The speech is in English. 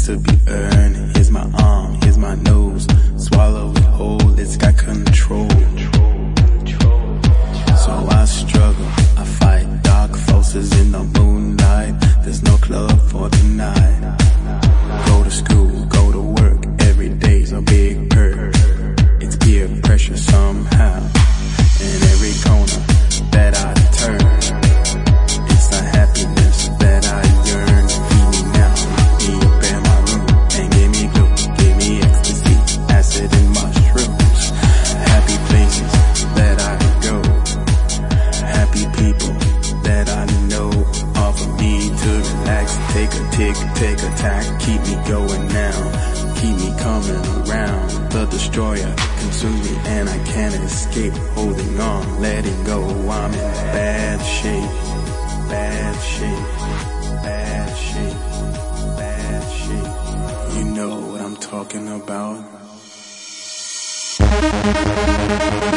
to be earned. Here's my arm, here's my nose. Swallow it whole, it's got control. So I struggle, I fight dark forces in the moonlight. There's no club for tonight. Go to school, go to work, every day's a big perk. It's peer pressure somehow. In every corner that I turn, it's the happiness that I yearn. Feed me now, feed me up in my room, and give me glue, give me ecstasy, acid and mushrooms. Happy places that I go, happy people that I know, offer me to relax. Take a tick, take a tack, keep me going now, keep me coming around. The destroyer consumes me and I can't escape. Holding on, letting go, I'm in bad shape, bad shape, bad shape, bad shape. You know what I'm talking about.